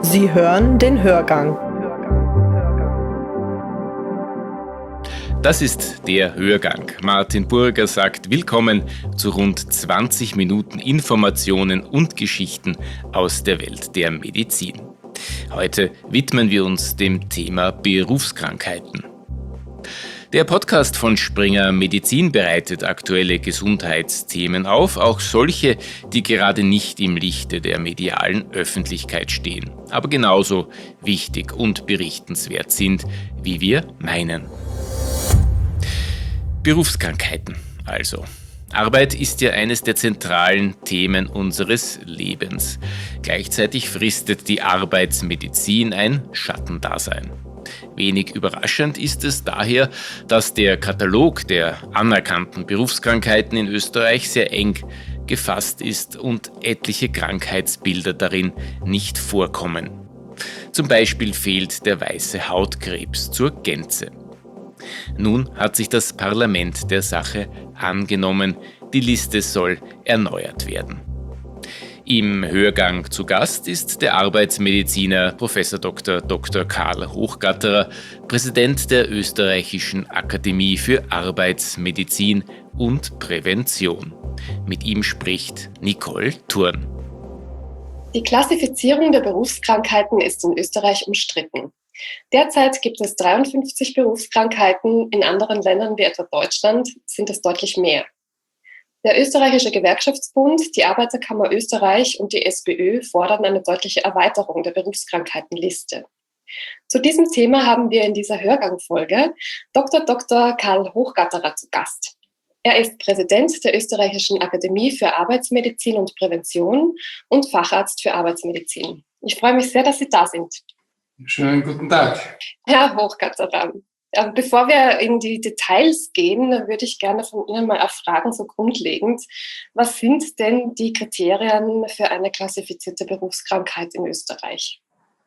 Sie hören den Hörgang. Das ist der Hörgang. Martin Burger sagt willkommen zu rund 20 Minuten Informationen und Geschichten aus der Welt der Medizin. Heute widmen wir uns dem Thema Berufskrankheiten. Der Podcast von Springer Medizin bereitet aktuelle Gesundheitsthemen auf, auch solche, die gerade nicht im Lichte der medialen Öffentlichkeit stehen, aber genauso wichtig und berichtenswert sind, wie wir meinen. Berufskrankheiten also. Arbeit ist ja eines der zentralen Themen unseres Lebens. Gleichzeitig fristet die Arbeitsmedizin ein Schattendasein. Wenig überraschend ist es daher, dass der Katalog der anerkannten Berufskrankheiten in Österreich sehr eng gefasst ist und etliche Krankheitsbilder darin nicht vorkommen. Zum Beispiel fehlt der weiße Hautkrebs zur Gänze. Nun hat sich das Parlament der Sache angenommen, die Liste soll erneuert werden. Im Hörgang zu Gast ist der Arbeitsmediziner Prof. Dr. Karl Hochgatterer, Präsident der Österreichischen Akademie für Arbeitsmedizin und Prävention. Mit ihm spricht Nicole Thurn. Die Klassifizierung der Berufskrankheiten ist in Österreich umstritten. Derzeit gibt es 53 Berufskrankheiten, in anderen Ländern wie etwa Deutschland sind es deutlich mehr. Der Österreichische Gewerkschaftsbund, die Arbeiterkammer Österreich und die SPÖ fordern eine deutliche Erweiterung der Berufskrankheitenliste. Zu diesem Thema haben wir in dieser Hörgangfolge Dr. Karl Hochgatterer zu Gast. Er ist Präsident der Österreichischen Akademie für Arbeitsmedizin und Prävention und Facharzt für Arbeitsmedizin. Ich freue mich sehr, dass Sie da sind. Schönen guten Tag. Herr Hochgatterer, bevor wir in die Details gehen, würde ich gerne von Ihnen mal erfragen, so grundlegend, was sind denn die Kriterien für eine klassifizierte Berufskrankheit in Österreich?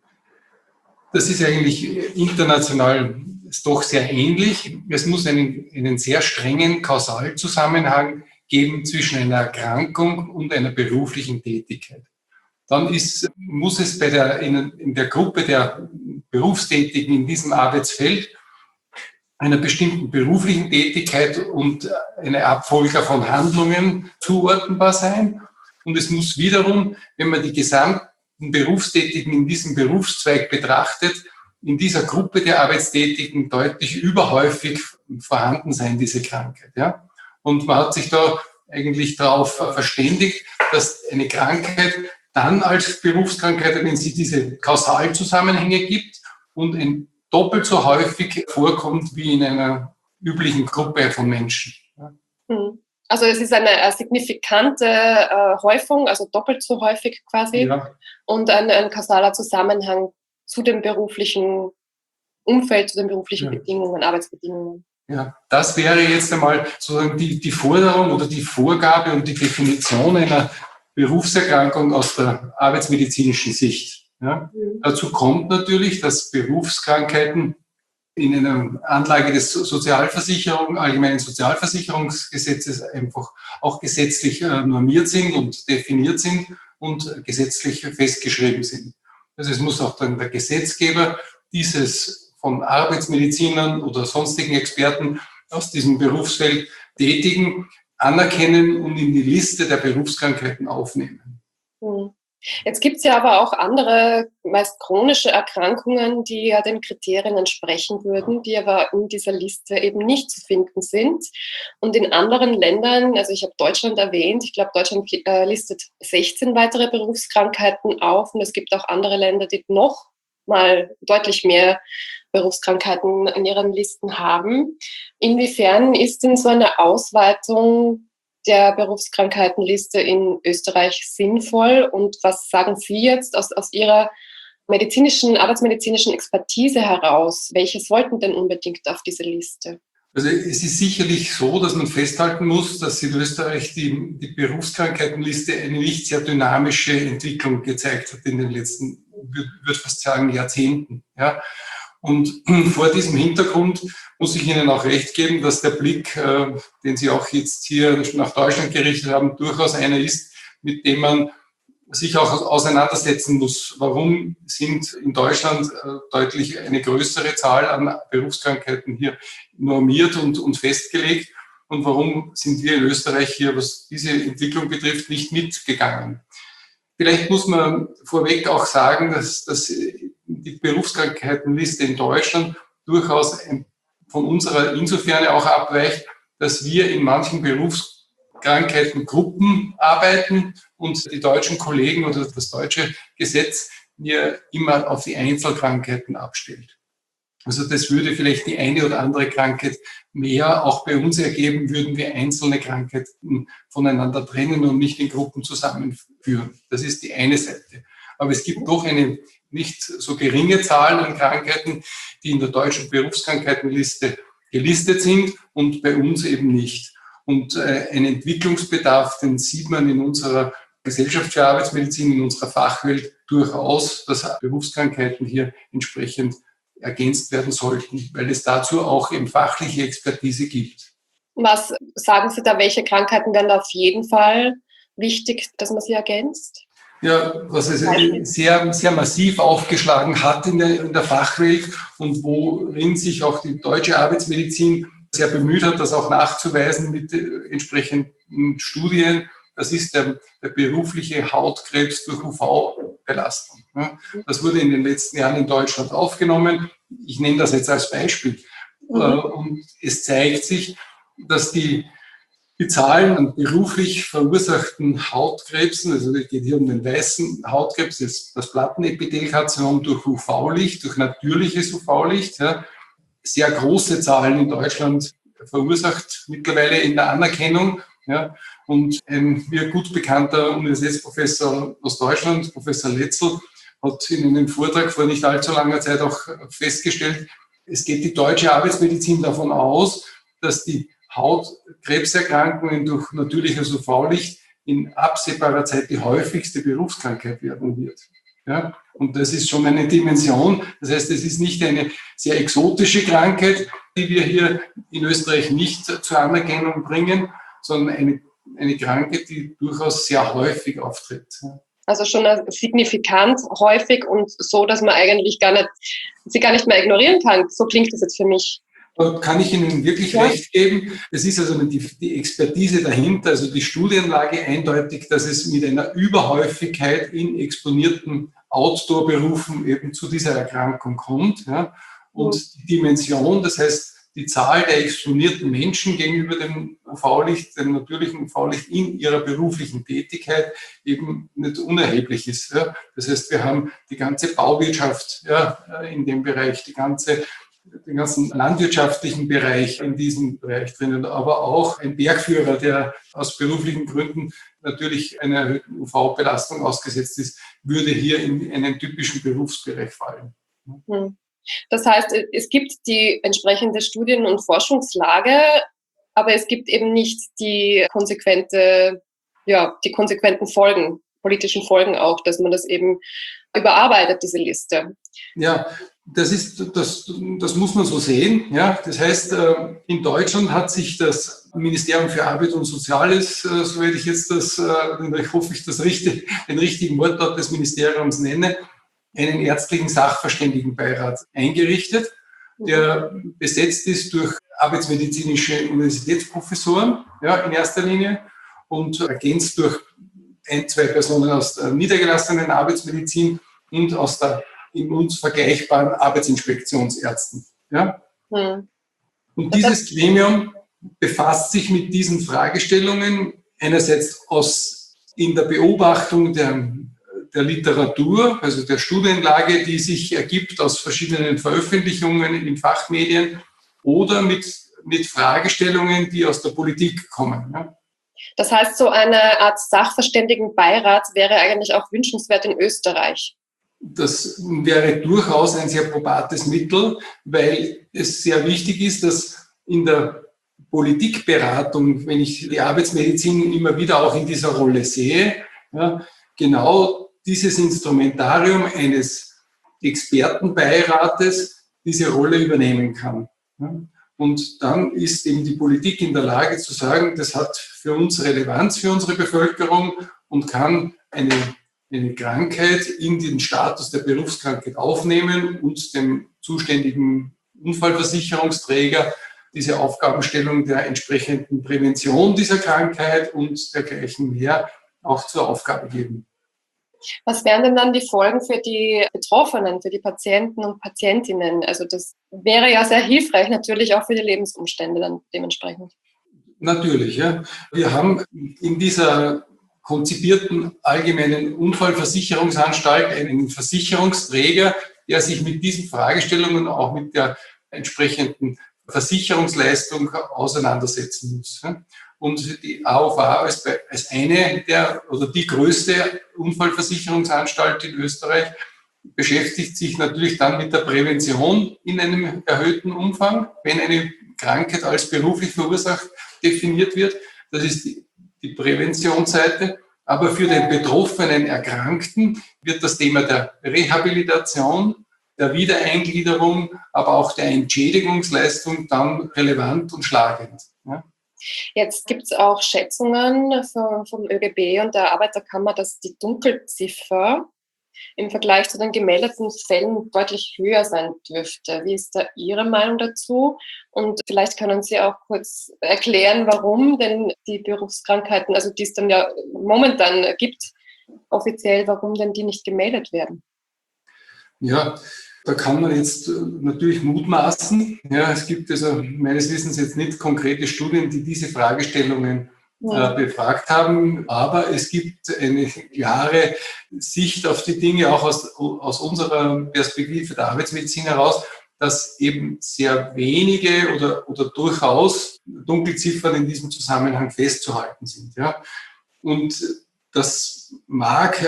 Das ist eigentlich international doch sehr ähnlich. Es muss einen sehr strengen Kausalzusammenhang geben zwischen einer Erkrankung und einer beruflichen Tätigkeit. Dann muss es in der Gruppe der Berufstätigen in diesem Arbeitsfeld einer bestimmten beruflichen Tätigkeit und eine Abfolge von Handlungen zuordnenbar sein. Und es muss wiederum, wenn man die gesamten Berufstätigen in diesem Berufszweig betrachtet, in dieser Gruppe der Arbeitstätigen deutlich überhäufig vorhanden sein, diese Krankheit. Ja? Und man hat sich da eigentlich darauf verständigt, dass eine Krankheit dann als Berufskrankheit, wenn sie diese Kausalzusammenhänge gibt und doppelt so häufig vorkommt wie in einer üblichen Gruppe von Menschen. Also es ist eine signifikante Häufung, also doppelt so häufig quasi, ja. Und ein kausaler Zusammenhang zu dem beruflichen Umfeld, zu den beruflichen Bedingungen, Arbeitsbedingungen. Ja, das wäre jetzt einmal sozusagen die Forderung oder die Vorgabe und die Definition einer Berufserkrankung aus der arbeitsmedizinischen Sicht. Ja. Dazu kommt natürlich, dass Berufskrankheiten in einer Anlage des allgemeinen Sozialversicherungsgesetzes einfach auch gesetzlich normiert sind und definiert sind und gesetzlich festgeschrieben sind. Also es muss auch dann der Gesetzgeber dieses von Arbeitsmedizinern oder sonstigen Experten aus diesem Berufsfeld tätigen, anerkennen und in die Liste der Berufskrankheiten aufnehmen. Jetzt gibt es ja aber auch andere, meist chronische Erkrankungen, die ja den Kriterien entsprechen würden, die aber in dieser Liste eben nicht zu finden sind. Und in anderen Ländern, also ich habe Deutschland erwähnt, ich glaube, Deutschland listet 16 weitere Berufskrankheiten auf und es gibt auch andere Länder, die noch mal deutlich mehr Berufskrankheiten in ihren Listen haben. Inwiefern ist denn so eine Ausweitung der Berufskrankheitenliste in Österreich sinnvoll? Und was sagen Sie jetzt aus Ihrer arbeitsmedizinischen Expertise heraus? Welche sollten denn unbedingt auf diese Liste? Also es ist sicherlich so, dass man festhalten muss, dass in Österreich die Berufskrankheitenliste eine nicht sehr dynamische Entwicklung gezeigt hat in den letzten, würde fast sagen, Jahrzehnten. Ja. Und vor diesem Hintergrund muss ich Ihnen auch recht geben, dass der Blick, den Sie auch jetzt hier nach Deutschland gerichtet haben, durchaus einer ist, mit dem man sich auch auseinandersetzen muss. Warum sind in Deutschland deutlich eine größere Zahl an Berufskrankheiten hier normiert und festgelegt? Und warum sind wir in Österreich hier, was diese Entwicklung betrifft, nicht mitgegangen? Vielleicht muss man vorweg auch sagen, dass die Berufskrankheitenliste in Deutschland durchaus von unserer insofern auch abweicht, dass wir in manchen Berufskrankheitengruppen arbeiten und die deutschen Kollegen oder das deutsche Gesetz hier immer auf die Einzelkrankheiten abstellt. Also das würde vielleicht die eine oder andere Krankheit mehr auch bei uns ergeben, würden wir einzelne Krankheiten voneinander trennen und nicht in Gruppen zusammenführen. Das ist die eine Seite. Aber es gibt doch eine nicht so geringe Zahl an Krankheiten, die in der deutschen Berufskrankheitenliste gelistet sind und bei uns eben nicht. Und ein Entwicklungsbedarf, den sieht man in unserer Gesellschaft für Arbeitsmedizin, in unserer Fachwelt durchaus, dass Berufskrankheiten hier entsprechend ergänzt werden sollten, weil es dazu auch eben fachliche Expertise gibt. Was sagen Sie da, welche Krankheiten wären da auf jeden Fall wichtig, dass man sie ergänzt? Ja, was es sehr, sehr massiv aufgeschlagen hat in der Fachwelt und worin sich auch die deutsche Arbeitsmedizin sehr bemüht hat, das auch nachzuweisen mit entsprechenden Studien. Das ist der berufliche Hautkrebs durch UV-Belastung. Das wurde in den letzten Jahren in Deutschland aufgenommen. Ich nehme das jetzt als Beispiel. Und es zeigt sich, dass die Zahlen an beruflich verursachten Hautkrebsen, also es geht hier um den weißen Hautkrebs, das Plattenepithelkarzinom durch UV-Licht, durch natürliches UV-Licht, ja, sehr große Zahlen in Deutschland verursacht, mittlerweile in der Anerkennung. Ja. Und ein mir gut bekannter Universitätsprofessor aus Deutschland, Professor Letzel, hat in einem Vortrag vor nicht allzu langer Zeit auch festgestellt, es geht die deutsche Arbeitsmedizin davon aus, dass die Hautkrebserkrankungen durch natürliches UV-Licht in absehbarer Zeit die häufigste Berufskrankheit werden wird. Ja? Und das ist schon eine Dimension. Das heißt, es ist nicht eine sehr exotische Krankheit, die wir hier in Österreich nicht zur Anerkennung bringen, sondern eine Krankheit, die durchaus sehr häufig auftritt. Also schon signifikant häufig und so, dass man eigentlich sie gar nicht mehr ignorieren kann. So klingt das jetzt für mich. Da kann ich Ihnen wirklich recht geben. Es ist also die Expertise dahinter, also die Studienlage eindeutig, dass es mit einer Überhäufigkeit in exponierten Outdoor-Berufen eben zu dieser Erkrankung kommt. Ja. Und die Dimension, das heißt, die Zahl der exponierten Menschen gegenüber dem UV-Licht, dem natürlichen UV-Licht in ihrer beruflichen Tätigkeit eben nicht unerheblich ist. Ja. Das heißt, wir haben die ganze Bauwirtschaft in dem Bereich, den ganzen landwirtschaftlichen Bereich in diesem Bereich drinnen, aber auch ein Bergführer, der aus beruflichen Gründen natürlich einer erhöhten UV-Belastung ausgesetzt ist, würde hier in einen typischen Berufsbereich fallen. Das heißt, es gibt die entsprechende Studien- und Forschungslage, aber es gibt eben nicht die konsequenten Folgen, politischen Folgen auch, dass man das eben überarbeitet, diese Liste. Ja, das muss man so sehen. Ja, das heißt, in Deutschland hat sich das Ministerium für Arbeit und Soziales, soweit ich jetzt ich hoffe, ich den richtigen Wortlaut des Ministeriums nenne, einen ärztlichen Sachverständigenbeirat eingerichtet, der besetzt ist durch arbeitsmedizinische Universitätsprofessoren, ja, in erster Linie, und ergänzt durch zwei Personen aus der niedergelassenen Arbeitsmedizin und aus der in uns vergleichbaren Arbeitsinspektionsärzten. Ja? Und dieses Gremium befasst sich mit diesen Fragestellungen, einerseits in der Beobachtung der Literatur, also der Studienlage, die sich ergibt aus verschiedenen Veröffentlichungen in Fachmedien, oder mit Fragestellungen, die aus der Politik kommen. Ja? Das heißt, so eine Art Sachverständigenbeirat wäre eigentlich auch wünschenswert in Österreich. Das wäre durchaus ein sehr probates Mittel, weil es sehr wichtig ist, dass in der Politikberatung, wenn ich die Arbeitsmedizin immer wieder auch in dieser Rolle sehe, ja, genau dieses Instrumentarium eines Expertenbeirates diese Rolle übernehmen kann. Ja. Und dann ist eben die Politik in der Lage zu sagen, das hat für uns Relevanz für unsere Bevölkerung und kann eine eine Krankheit in den Status der Berufskrankheit aufnehmen und dem zuständigen Unfallversicherungsträger diese Aufgabenstellung der entsprechenden Prävention dieser Krankheit und dergleichen mehr auch zur Aufgabe geben. Was wären denn dann die Folgen für die Betroffenen, für die Patienten und Patientinnen? Also das wäre ja sehr hilfreich, natürlich auch für die Lebensumstände dann dementsprechend. Natürlich, ja. Wir haben in dieser konzipierten allgemeinen Unfallversicherungsanstalt einen Versicherungsträger, der sich mit diesen Fragestellungen auch mit der entsprechenden Versicherungsleistung auseinandersetzen muss. Und die AOV als eine der oder die größte Unfallversicherungsanstalt in Österreich beschäftigt sich natürlich dann mit der Prävention in einem erhöhten Umfang, wenn eine Krankheit als beruflich verursacht definiert wird. Das ist die Präventionsseite. Aber für den betroffenen Erkrankten wird das Thema der Rehabilitation, der Wiedereingliederung, aber auch der Entschädigungsleistung dann relevant und schlagend. Ja. Jetzt gibt es auch Schätzungen vom ÖGB und der Arbeiterkammer, dass die Dunkelziffer im Vergleich zu den gemeldeten Fällen deutlich höher sein dürfte. Wie ist da Ihre Meinung dazu? Und vielleicht können Sie auch kurz erklären, warum denn die Berufskrankheiten, also die es dann ja momentan gibt, offiziell, warum denn die nicht gemeldet werden? Ja, da kann man jetzt natürlich mutmaßen. Ja, es gibt also meines Wissens jetzt nicht konkrete Studien, die diese Fragestellungen befragt haben, aber es gibt eine klare Sicht auf die Dinge, auch aus unserer Perspektive der Arbeitsmedizin heraus, dass eben sehr wenige oder durchaus Dunkelziffern in diesem Zusammenhang festzuhalten sind. Ja. Und das mag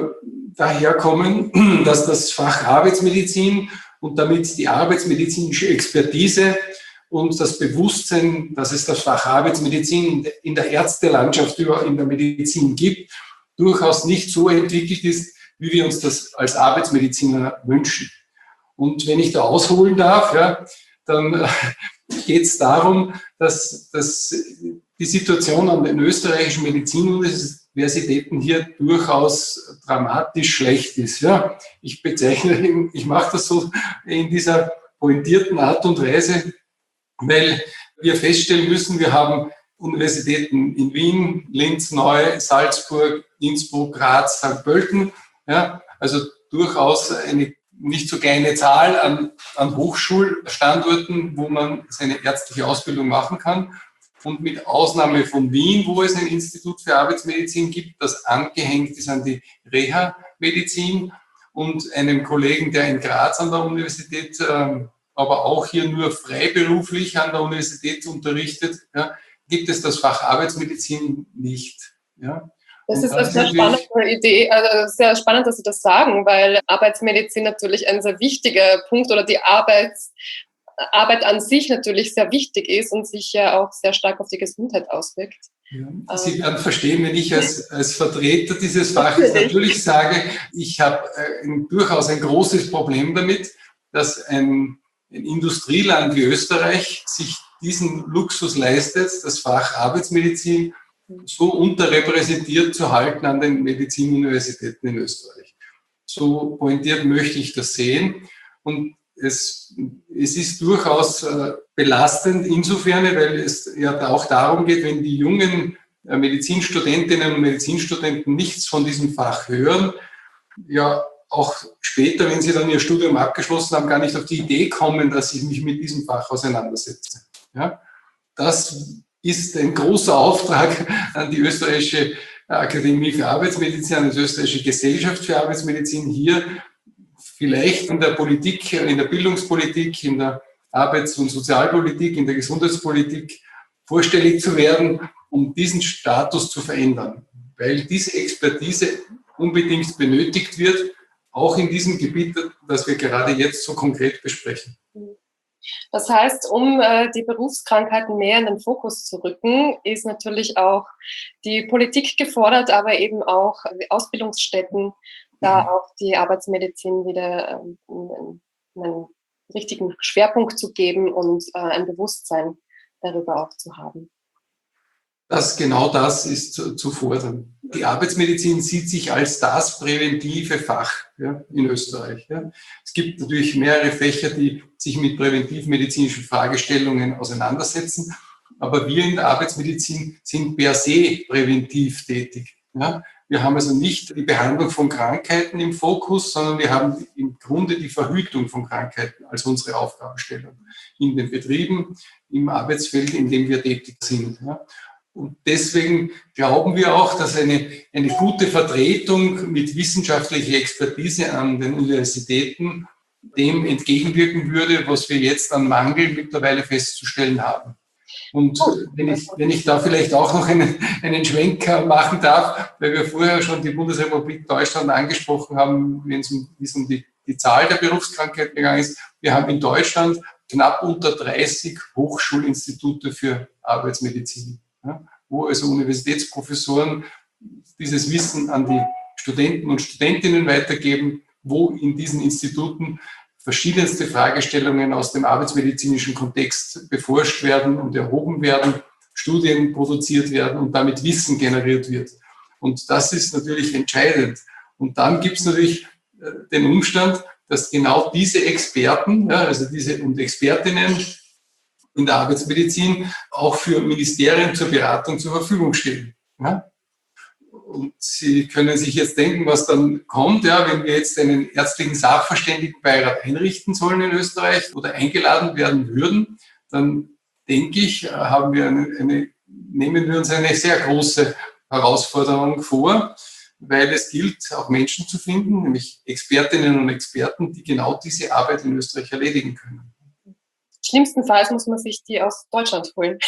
daherkommen, dass das Fach Arbeitsmedizin und damit die arbeitsmedizinische Expertise und das Bewusstsein, dass es das Fach Arbeitsmedizin in der Ärztelandschaft in der Medizin gibt, durchaus nicht so entwickelt ist, wie wir uns das als Arbeitsmediziner wünschen. Und wenn ich da ausholen darf, ja, dann geht es darum, dass die Situation an den österreichischen Medizinuniversitäten hier durchaus dramatisch schlecht ist. Ja. Ich mache das so in dieser pointierten Art und Weise, weil wir feststellen müssen, wir haben Universitäten in Wien, Linz, Neu, Salzburg, Innsbruck, Graz, St. Pölten. Ja, also durchaus eine nicht so kleine Zahl an Hochschulstandorten, wo man seine ärztliche Ausbildung machen kann. Und mit Ausnahme von Wien, wo es ein Institut für Arbeitsmedizin gibt, das angehängt ist an die Reha-Medizin, und einem Kollegen, der in Graz an der Universität, aber auch hier nur freiberuflich an der Universität unterrichtet, ja, gibt es das Fach Arbeitsmedizin nicht. Ja. Das ist eine sehr spannende Idee, also sehr spannend, dass Sie das sagen, weil Arbeitsmedizin natürlich ein sehr wichtiger Punkt oder die Arbeit an sich natürlich sehr wichtig ist und sich ja auch sehr stark auf die Gesundheit auswirkt. Ja, Sie werden verstehen, wenn ich als Vertreter dieses Faches natürlich sage, ich habe durchaus ein großes Problem damit, dass ein Industrieland wie Österreich sich diesen Luxus leistet, das Fach Arbeitsmedizin so unterrepräsentiert zu halten an den Medizinuniversitäten in Österreich. So pointiert möchte ich das sehen. Und es ist durchaus belastend insofern, weil es ja auch darum geht, wenn die jungen Medizinstudentinnen und Medizinstudenten nichts von diesem Fach hören, ja auch später, wenn sie dann ihr Studium abgeschlossen haben, gar nicht auf die Idee kommen, dass ich mich mit diesem Fach auseinandersetze. Ja? Das ist ein großer Auftrag an die Österreichische Akademie für Arbeitsmedizin, an die Österreichische Gesellschaft für Arbeitsmedizin, hier vielleicht in der Politik, in der Bildungspolitik, in der Arbeits- und Sozialpolitik, in der Gesundheitspolitik vorstellig zu werden, um diesen Status zu verändern. Weil diese Expertise unbedingt benötigt wird, auch in diesem Gebiet, das wir gerade jetzt so konkret besprechen. Das heißt, um die Berufskrankheiten mehr in den Fokus zu rücken, ist natürlich auch die Politik gefordert, aber eben auch die Ausbildungsstätten, da auch die Arbeitsmedizin wieder einen richtigen Schwerpunkt zu geben und ein Bewusstsein darüber auch zu haben. Genau das ist zu fordern. Die Arbeitsmedizin sieht sich als das präventive Fach, ja, in Österreich. Ja. Es gibt natürlich mehrere Fächer, die sich mit präventivmedizinischen Fragestellungen auseinandersetzen, aber wir in der Arbeitsmedizin sind per se präventiv tätig. Ja. Wir haben also nicht die Behandlung von Krankheiten im Fokus, sondern wir haben im Grunde die Verhütung von Krankheiten als unsere Aufgabenstellung in den Betrieben, im Arbeitsfeld, in dem wir tätig sind. Ja. Und deswegen glauben wir auch, dass eine gute Vertretung mit wissenschaftlicher Expertise an den Universitäten dem entgegenwirken würde, was wir jetzt an Mangel mittlerweile festzustellen haben. Und wenn ich da vielleicht auch noch einen Schwenker machen darf, weil wir vorher schon die Bundesrepublik Deutschland angesprochen haben, wie es um die Zahl der Berufskrankheiten gegangen ist. Wir haben in Deutschland knapp unter 30 Hochschulinstitute für Arbeitsmedizin, ja, wo also Universitätsprofessoren dieses Wissen an die Studenten und Studentinnen weitergeben, wo in diesen Instituten verschiedenste Fragestellungen aus dem arbeitsmedizinischen Kontext beforscht werden und erhoben werden, Studien produziert werden und damit Wissen generiert wird. Und das ist natürlich entscheidend. Und dann gibt es natürlich den Umstand, dass genau diese Experten, ja, also diese und Expertinnen in der Arbeitsmedizin auch für Ministerien zur Beratung zur Verfügung stehen. Ja? Und Sie können sich jetzt denken, was dann kommt, ja, wenn wir jetzt einen ärztlichen Sachverständigenbeirat einrichten sollen in Österreich oder eingeladen werden würden, dann denke ich, nehmen wir uns eine sehr große Herausforderung vor, weil es gilt, auch Menschen zu finden, nämlich Expertinnen und Experten, die genau diese Arbeit in Österreich erledigen können. Schlimmstenfalls muss man sich die aus Deutschland holen.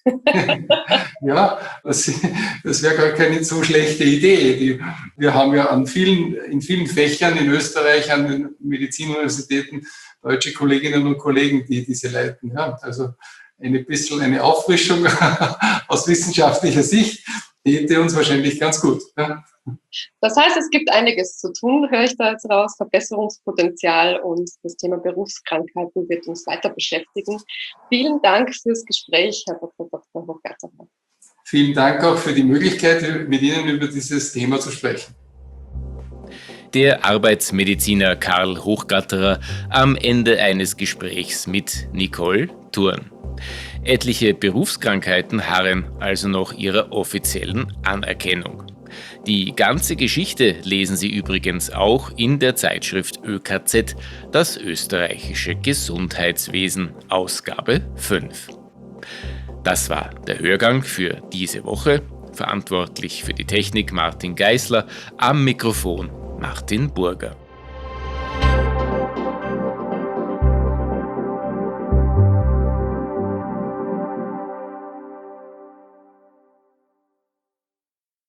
Ja, das wäre gar keine so schlechte Idee. Wir haben ja in vielen Fächern in Österreich an den Medizinuniversitäten deutsche Kolleginnen und Kollegen, die diese leiten. Ja, also eine Auffrischung aus wissenschaftlicher Sicht täte uns wahrscheinlich ganz gut. Ja. Das heißt, es gibt einiges zu tun, höre ich da jetzt raus, Verbesserungspotenzial, und das Thema Berufskrankheiten wird uns weiter beschäftigen. Vielen Dank fürs Gespräch, Herr Dr. Hochgatterer. Vielen Dank auch für die Möglichkeit, mit Ihnen über dieses Thema zu sprechen. Der Arbeitsmediziner Karl Hochgatterer am Ende eines Gesprächs mit Nicole Thurn. Etliche Berufskrankheiten harren also noch ihrer offiziellen Anerkennung. Die ganze Geschichte lesen Sie übrigens auch in der Zeitschrift ÖKZ, das österreichische Gesundheitswesen, Ausgabe 5. Das war der Hörgang für diese Woche. Verantwortlich für die Technik Martin Geisler, am Mikrofon Martin Burger.